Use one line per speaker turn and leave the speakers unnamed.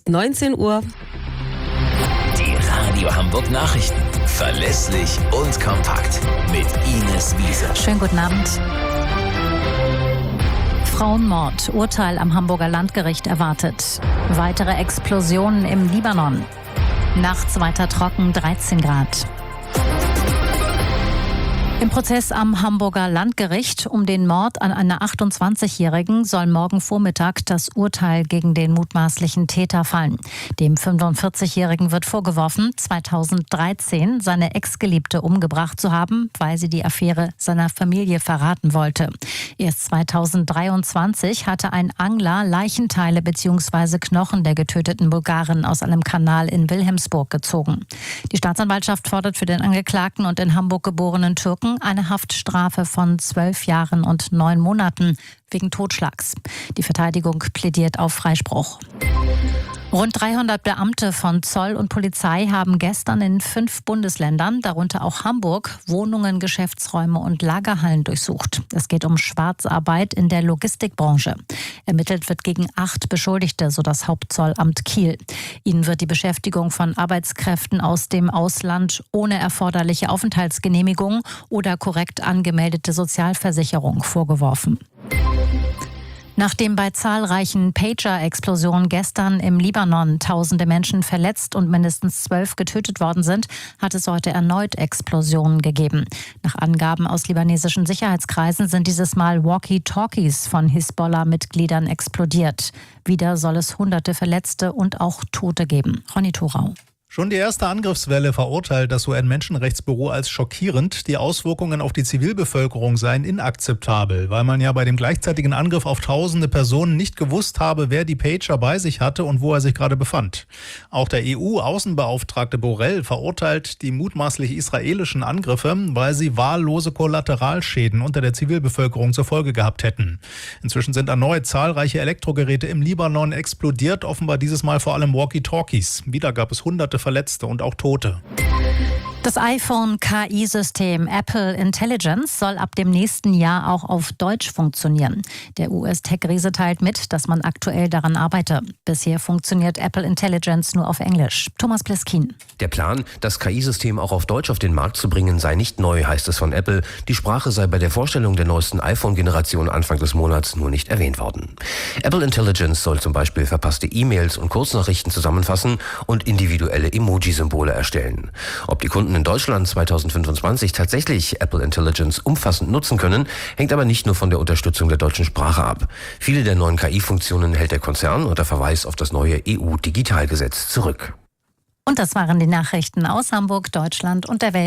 ist 19 Uhr.
Die Radio Hamburg Nachrichten. Verlässlich und kompakt. Mit Ines Wiese.
Schönen guten Abend. Frauenmord. Urteil am Hamburger Landgericht erwartet. Weitere Explosionen im Libanon. Nachts weiter trocken, 13 Grad. Im Prozess am Hamburger Landgericht um den Mord an einer 28-Jährigen soll morgen Vormittag das Urteil gegen den mutmaßlichen Täter fallen. Dem 45-Jährigen wird vorgeworfen, 2013 seine Ex-Geliebte umgebracht zu haben, weil sie die Affäre seiner Familie verraten wollte. Erst 2023 hatte ein Angler Leichenteile bzw. Knochen der getöteten Bulgarin aus einem Kanal in Wilhelmsburg gezogen. Die Staatsanwaltschaft fordert für den Angeklagten und in Hamburg geborenen Türken eine Haftstrafe von 12 Jahren und 9 Monaten wegen Totschlags. Die Verteidigung plädiert auf Freispruch. Rund 300 Beamte von Zoll und Polizei haben gestern in 5 Bundesländern, darunter auch Hamburg, Wohnungen, Geschäftsräume und Lagerhallen durchsucht. Es geht um Schwarzarbeit in der Logistikbranche. Ermittelt wird gegen 8 Beschuldigte, so das Hauptzollamt Kiel. Ihnen wird die Beschäftigung von Arbeitskräften aus dem Ausland ohne erforderliche Aufenthaltsgenehmigung oder korrekt angemeldete Sozialversicherung vorgeworfen. Nachdem bei zahlreichen Pager-Explosionen gestern im Libanon tausende Menschen verletzt und mindestens 12 getötet worden sind, hat es heute erneut Explosionen gegeben. Nach Angaben aus libanesischen Sicherheitskreisen sind dieses Mal Walkie-Talkies von Hisbollah-Mitgliedern explodiert. Wieder soll es hunderte Verletzte und auch Tote geben. Ronny Thorau.
Schon die erste Angriffswelle verurteilt das UN-Menschenrechtsbüro als schockierend. Die Auswirkungen auf die Zivilbevölkerung seien inakzeptabel, weil man ja bei dem gleichzeitigen Angriff auf tausende Personen nicht gewusst habe, wer die Pager bei sich hatte und wo er sich gerade befand. Auch der EU-Außenbeauftragte Borrell verurteilt die mutmaßlich israelischen Angriffe, weil sie wahllose Kollateralschäden unter der Zivilbevölkerung zur Folge gehabt hätten. Inzwischen sind erneut zahlreiche Elektrogeräte im Libanon explodiert, offenbar dieses Mal vor allem Walkie-Talkies. Wieder gab es hunderte Verletzte und auch Tote.
Das iPhone-KI-System Apple Intelligence soll ab dem nächsten Jahr auch auf Deutsch funktionieren. Der US-Tech-Riese teilt mit, dass man aktuell daran arbeite. Bisher funktioniert Apple Intelligence nur auf Englisch. Thomas Pleskin.
Der Plan, das KI-System auch auf Deutsch auf den Markt zu bringen, sei nicht neu, heißt es von Apple. Die Sprache sei bei der Vorstellung der neuesten iPhone-Generation Anfang des Monats nur nicht erwähnt worden. Apple Intelligence soll zum Beispiel verpasste E-Mails und Kurznachrichten zusammenfassen und individuelle Emoji-Symbole erstellen. Ob die Kunden in Deutschland 2025 tatsächlich Apple Intelligence umfassend nutzen können, hängt aber nicht nur von der Unterstützung der deutschen Sprache ab. Viele der neuen KI-Funktionen hält der Konzern unter Verweis auf das neue EU-Digitalgesetz zurück.
Und das waren die Nachrichten aus Hamburg, Deutschland und der Welt.